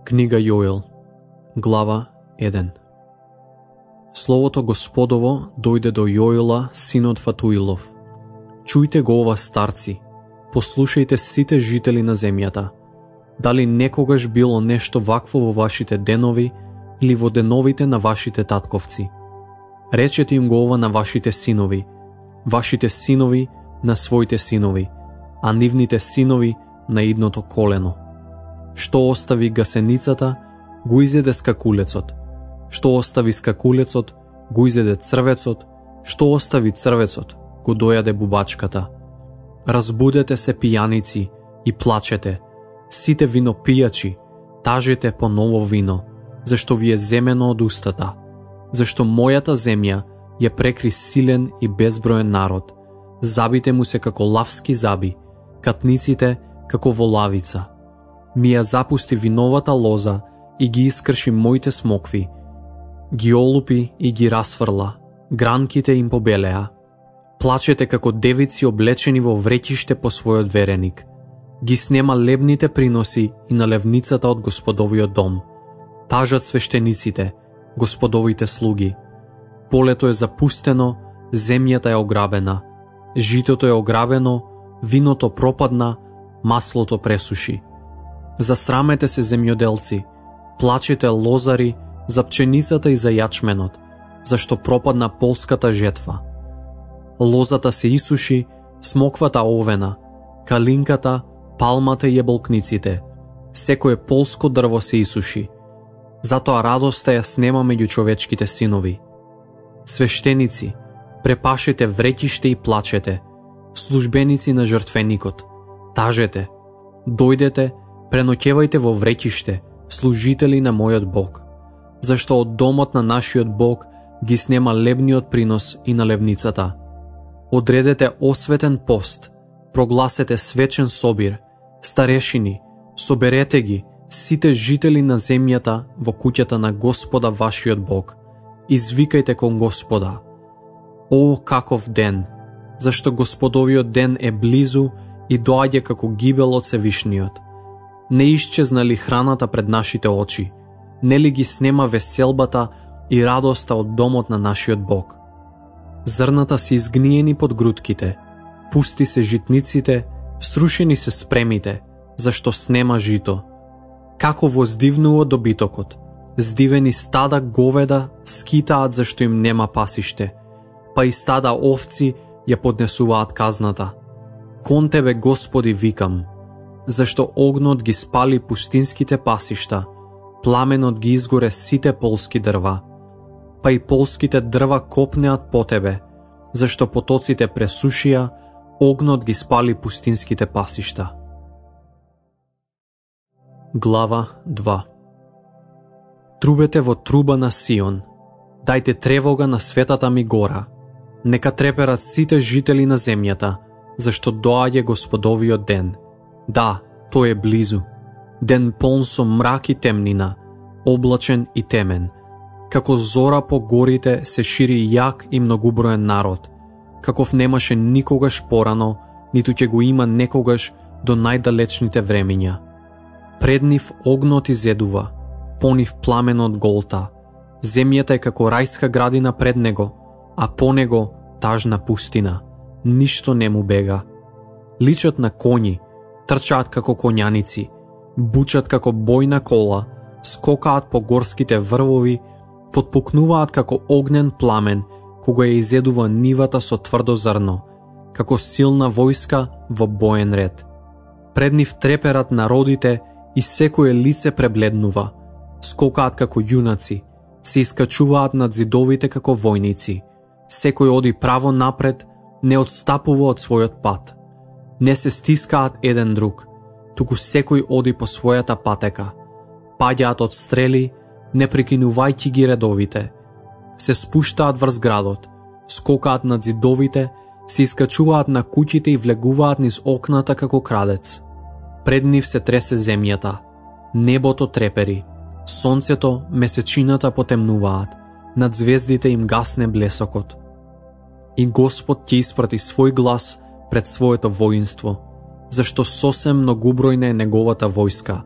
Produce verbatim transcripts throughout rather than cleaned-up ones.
Книга Јоел, глава еден. Словото Господово дојде до Јоела, синот Фатуилов. Чујте го ова, старци, послушајте сите жители на земјата. Дали некогаш било нешто вакво во вашите денови или во деновите на вашите татковци? Речете им го ова на вашите синови, вашите синови на своите синови, а нивните синови на идното колено. Што остави гасеницата, го изеде скакулецот. Што остави скакулецот, го изеде црвецот. Што остави црвецот, го дојаде бубачката. Разбудете се, пијаници, и плачете. Сите винопијачи, тажете по ново вино, зашто ви е земено од устата. Зашто мојата земја ја прекри силен и безброен народ. Забите му се како лавски заби, катниците како волавица. Ми ја запусти виновата лоза и ги искрши моите смокви. Ги олупи и ги расфрла, гранките им побелеа. Плачете како девици облечени во вреќиште по својот вереник. Ги снема лебните приноси и налевницата од Господовиот дом. Тажат свештениците, Господовите слуги. Полето е запустено, земјата е ограбена. Житото е ограбено, виното пропадна, маслото пресуши. Засрамете се, земјоделци, плачете, лозари, за пченицата и за јачменот, зашто пропадна полската жетва. Лозата се исуши, смоквата овена, калинката, палмата и јаболкниците. Секое полско дрво се исуши. Затоа радоста ја снема меѓу човечките синови. Свештеници, препашете вреќиште и плачете. Службеници на жртвеникот, тажете. Дојдете, преноќевајте во вреќиште, служители на мојот Бог, зашто од домот на нашиот Бог ги снема лебниот принос и налевницата. Одредете осветен пост, прогласете свечен собир, старешини, соберете ги, сите жители на земјата во куќата на Господа вашиот Бог. Извикајте кон Господа. О, каков ден! Зашто Господовиот ден е близу и доаѓа како гибел од Севишниот. Не исчезна ли храната пред нашите очи? Не ли ги снема веселбата и радоста од домот на нашиот Бог? Зрната се изгниени под грудките, пусти се житниците, срушени се спремите, зашто снема жито. Како воздивнува добитокот, здивени стада говеда скитаат зашто им нема пасиште, па и стада овци ја поднесуваат казната. Кон Тебе, Господи, викам, зашто огнот ги спали пустинските пасишта, пламенот ги изгоре сите полски дрва, па и полските дрва копнеат по Тебе, зашто потоците пресушија, огнот ги спали пустинските пасишта. Глава два. Трубете во труба на Сион, дајте тревога на светата ми гора, нека треперат сите жители на земјата, зашто доаѓа Господовиот ден. Да, тој е близу. Ден полн со мрак и темнина, облачен и темен. Како зора по горите се шири јак и многуброен народ, каков немаше никогаш порано, ниту ќе го има некогаш до најдалечните времиња. Пред нив огнот изедува, по нив пламенот голта. Земјата е како рајска градина пред него, а по него тажна пустина. Ништо не му бега. Личат на коњи, трчаат како коњаници, бучат како бојна кола, скокаат по горските врвови, потпукнуваат како огнен пламен, кога ја изедува нивата со тврдо зрно, како силна војска во боен ред. Пред нив треперат народите и секое лице пребледнува, скокаат како јунаци, се искачуваат над зидовите како војници. Секој оди право напред, не отстапува од својот пат. Не се стискаат еден друг, туку секој оди по својата патека. Паѓаат од стрели, не прекинувајќи ги редовите. Се спуштаат врз градот, скокаат над зидовите, се искачуваат на куќите и влегуваат низ окната како крадец. Пред нив се тресе земјата, небото трепери, сонцето, месечината потемнуваат, над звездите им гасне блесокот. И Господ ќе испрати свој глас пред своето воинство, зашто сосем многубројна е неговата војска,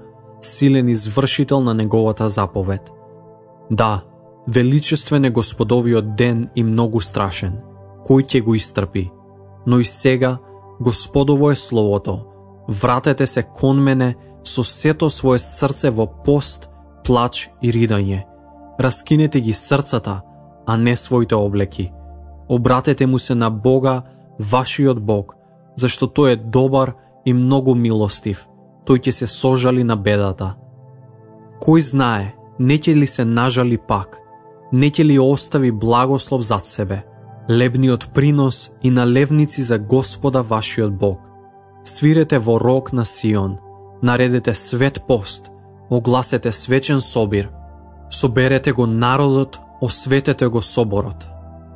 силен извршител на неговата заповед. Да, величествен е Господовиот ден и многу страшен, кој ќе го истрпи. Но и сега, Господово е Словото, вратете се кон мене со сето свое срце во пост, плач и ридање. Раскинете ги срцата, а не своите облеки. Обратете му се на Бога, вашиот Бог, зашто тој е добар и многу милостив. Тој ќе се сожали на бедата. Кој знае, не ќе ли се нажали пак, не ќе ли остави благослов зад себе, лебниот принос и налевници за Господа вашиот Бог. Свирете во рог на Сион, наредете свет пост, огласете свечен собир, соберете го народот, осветете го соборот.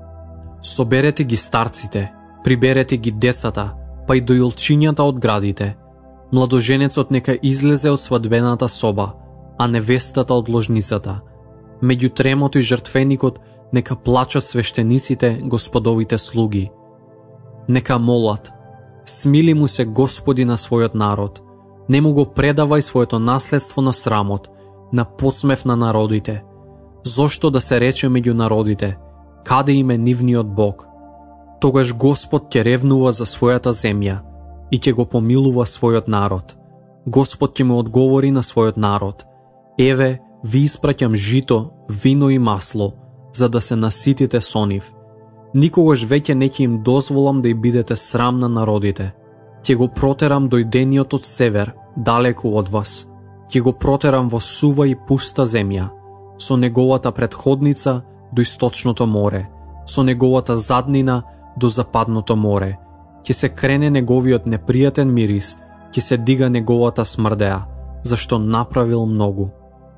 Соберете ги старците, приберете ги децата, па и дојулчињата од градите. Младоженецот нека излезе од свадбената соба, а невестата од ложницата. Меѓу тремото и жртвеникот нека плачат свештениците, Господовите слуги. Нека молат: смили му се Господи на својот народ, не му го предавај своето наследство на срамот, на подсмев на народите. Зошто да се рече меѓу народите, каде им е нивниот Бог? Тогаш Господ ќе ревнува за својата земја и ќе го помилува својот народ. Господ ќе му одговори на својот народ: еве, ви испраќам жито, вино и масло, за да се наситите со нив. Никогаш веќе не ќе им дозволам да и бидете срам на народите. Ќе го протерам дојдениот од север, далеку од вас. Ќе го протерам во сува и пуста земја, со неговата предходница до источното море, со неговата заднина до западното море. Ќе се крене неговиот непријатен мирис, ќе се дига неговата смрдеа, зашто направил многу.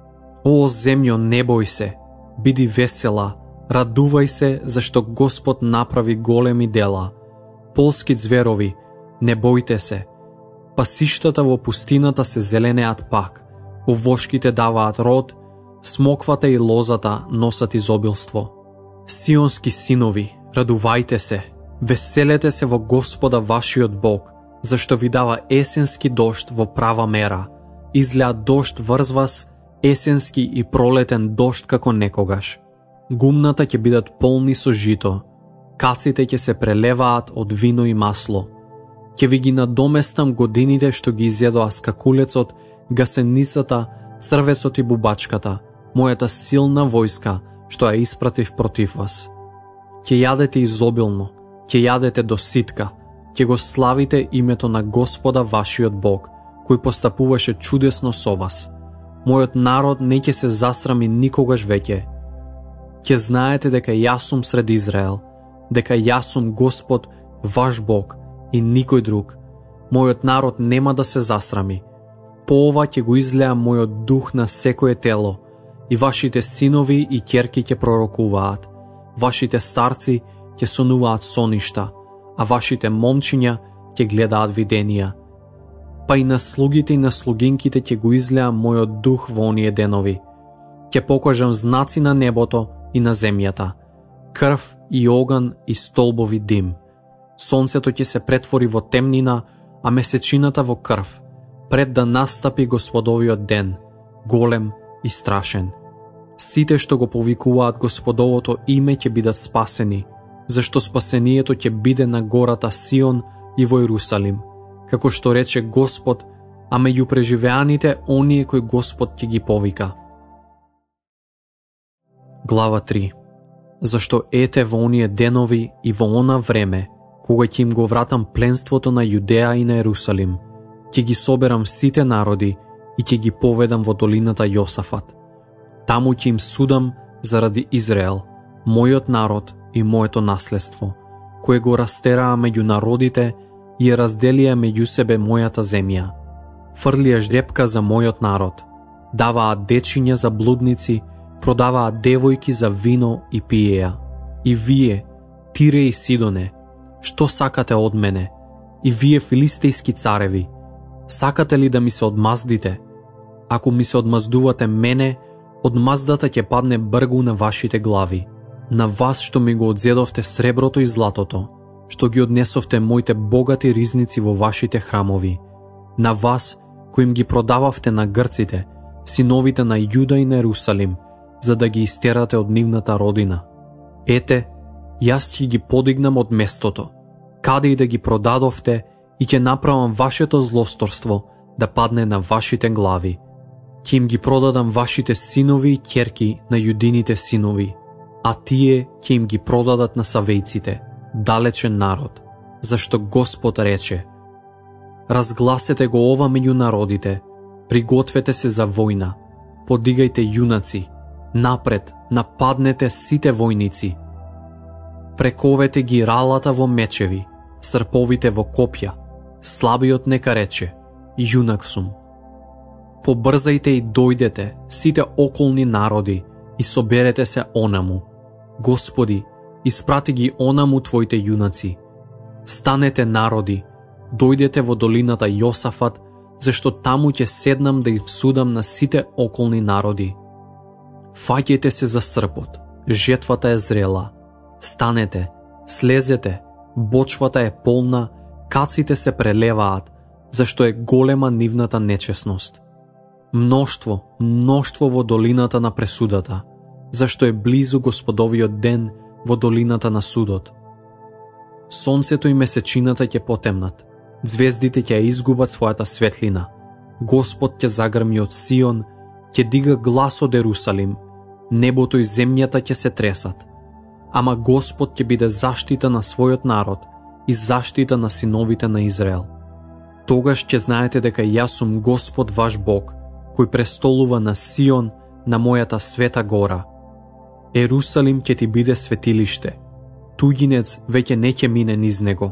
О, земјо, не бој се, биди весела, радувај се, зашто Господ направи големи дела. Полски зверови, не бојте се. Пасиштата во пустината се зеленеат пак, овошките даваат род, смоквата и лозата носат изобилство. Сионски синови, радувајте се, веселете се во Господа вашиот Бог, зашто ви дава есенски дожд во права мера, излеа дожд врз вас, есенски и пролетен дожд како некогаш. Гумната ќе бидат полни со жито, каците ќе се прелеваат од вино и масло. Ќе ви ги надоместам годините што ги изедоа скакулецот, гасеницата, црвецот и бубачката, мојата силна војска што ја испратив против вас. Ќе јадете изобилно, ќе јадете до ситка, ќе го славите името на Господа вашиот Бог, кој постапуваше чудесно со вас. Мојот народ не ќе се засрами никогаш веќе. Ќе знаете дека јас сум сред Израел, дека јас сум Господ, ваш Бог и никој друг. Мојот народ нема да се засрами. По ова ќе го излеа мојот дух на секое тело, и вашите синови и ќерки ќе пророкуваат, вашите старци ќе сонуваат соништа, а вашите момчиња ќе гледаат виденија. Па и на слугите и на слугинките ќе го излеа мојот дух во оние денови. Ќе покажам знаци на небото и на земјата, крв и оган и столбови дим. Сонцето ќе се претвори во темнина, а месечината во крв, пред да настапи Господовиот ден, голем и страшен. Сите што го повикуваат Господовото име ќе бидат спасени, зашто спасението ќе биде на гората Сион и во Иерусалим, како што рече Господ, а меѓу преживеаните оние кои Господ ќе ги повика. Глава три. Зашто ете во оние денови и во она време, кога ќе им го вратам пленството на Јудеа и на Иерусалим, ќе ги соберам сите народи и ќе ги поведам во долината Јосафат. Таму ќе им судам заради Израел, мојот народ и моето наследство, кое го растераа меѓу народите и ја разделија меѓу себе мојата земја. Фрлија жрепка за мојот народ, даваа дечиња за блудници, продаваа девојки за вино и пиеја. И вие, Тире и Сидоне, што сакате од мене? И вие, филистејски цареви, сакате ли да ми се одмаздите? Ако ми се одмаздувате мене, одмаздата ќе падне бргу на вашите глави. На вас што ми го одзедовте среброто и златото, што ги однесовте моите богати ризници во вашите храмови. На вас кои им ги продававте на грците, синовите на Јуда и на Ерусалим, за да ги истерате од нивната родина. Ете, јас ќе ги подигнам од местото, каде и да ги продадовте, и ќе направам вашето злосторство да падне на вашите глави. Ќе им ги продадам вашите синови и ќерки на јудините синови, а тие ќе им ги продадат на савејците, далечен народ, зашто Господ рече: разгласете го ова меѓу народите, пригответе се за војна, подигајте јунаци, напред, нападнете сите војници. Прековете ги ралата во мечеви, срповите во копја, слабиот нека рече: јунак сум. Побрзајте и дојдете, сите околни народи, и соберете се онаму. Господи, испрати ги онаму твоите јунаци. Станете народи, дојдете во долината Јосафат, зашто таму ќе седнам да им судам на сите околни народи. Фаќајте се за српот, жетвата е зрела. Станете, слезете, бочвата е полна, каците се прелеваат, зашто е голема нивната нечесност. Мноштво, мноштво во долината на пресудата, зашто е близу Господовиот ден во долината на судот. Сонцето и месечината ќе потемнат, звездите ќе изгубат својата светлина. Господ ќе загрми од Сион, ќе дига глас од Ерусалим, небото и земјата ќе се тресат. Ама Господ ќе биде заштита на својот народ и заштита на синовите на Израел. Тогаш ќе знаете дека јас сум Господ ваш Бог, кој престолува на Сион, на мојата света гора. Ерусалим ќе ти биде светилиште, туѓинец веќе не ќе мине низ него.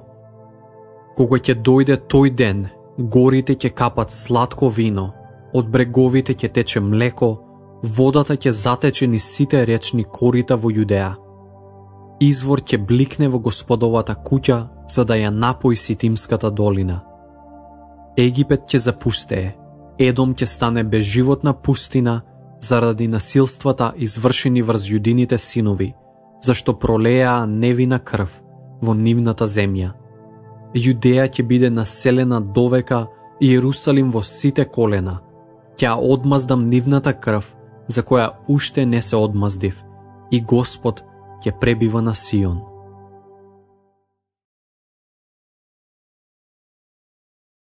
Кога ќе дојде тој ден, горите ќе капат сладко вино, од бреговите ќе тече млеко, водата ќе затече низ сите речни корита во Јудеа. Извор ќе бликне во Господовата куќа, за да ја напои Ситимската долина. Египет ќе запустее, Едом ќе стане безживотна пустина заради насилствата извршени врз јудините синови, зашто пролеа невина крв во нивната земја. Јудеја ќе биде населена довека и Ерусалим во сите колена. Ќе одмаздам нивната крв, за која уште не се одмаздив, и Господ ќе пребива на Сион.